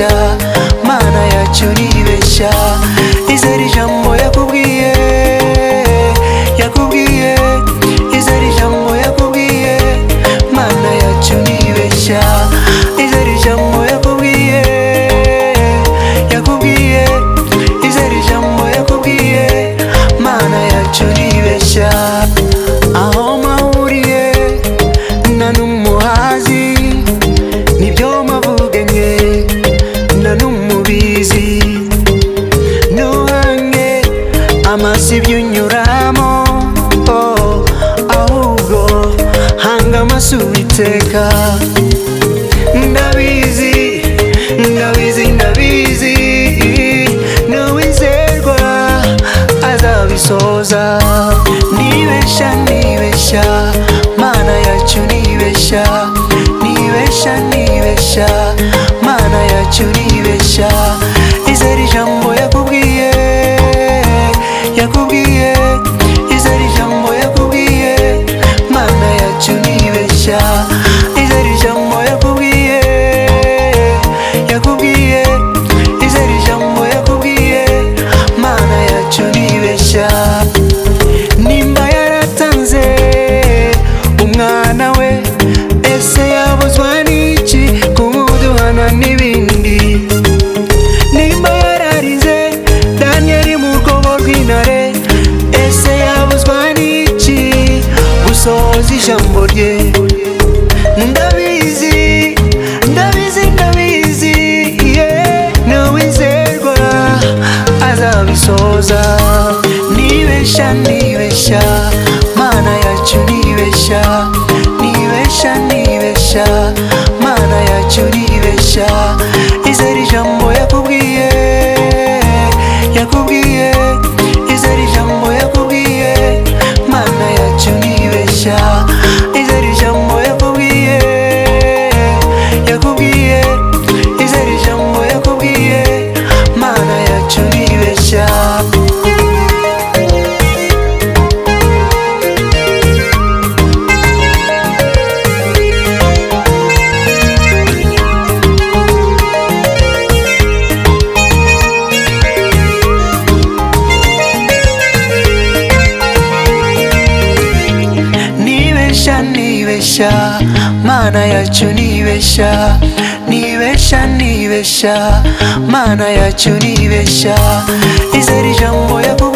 nibeshya, Mana yacu nibeshya. Izere ijambo yakubwiye, yakubwiye, izere ijambo yakubwiye, Mana yacu nibeshya. Izere ijambo yakubwiye, yakubwiye, izere ijambo yakubwiye, Mana yacu nibeshya. Aho mahuriye na n'umuhazi, nibyo mavuganye na n'umubizi. Nuhange amasi ibyo unyuramo, ahubwo hanga amaso Uwiteka. Ndabizi, ndabizi, ndabizi, n'uwizerwa azabisoza. Nibeshya, nibeshya, Mana yacu nibeshya, nibeshya, nibeshya, Mana yacu nibeshya. Izere ijambo yakubwiye, yakubwiye, izere ijambo yakubwiye, Mana yacu nibeshya. Izere ijambo yakubwiye, yakubwiye, izere ijambo yakubwiye, Mana yacu nibeshya. Nimba yaratanze umwana we, ese yabuzwa n'iki kumuduhana n'ibindi? Nimba yararize Danieli mu rwobo rw'intare, ese yabuzwa n'iki gusohoza ijambo rye? Ndabizi, ndabizi, ndabizi, n'uwizerwa azabisoza. Nibeshya, nibeshya, Mana yacu nibeshya, nibeshya, nibeshya, Mana yacu nibeshya. Izere ijambo yakubwiye, yakubwiye, izere ijambo yakubwiye, Mana yacu nibeshya. Izere ijambo yakubwiye, yakubwiye, izere ijambo yakubwiye, Mana yacu nibeshya. Nibeshya, nibeshya, Mana yacu nibeshya, nibeshya, nibeshya, Mana yacu nibeshya. Izere ijambo yakubwiye,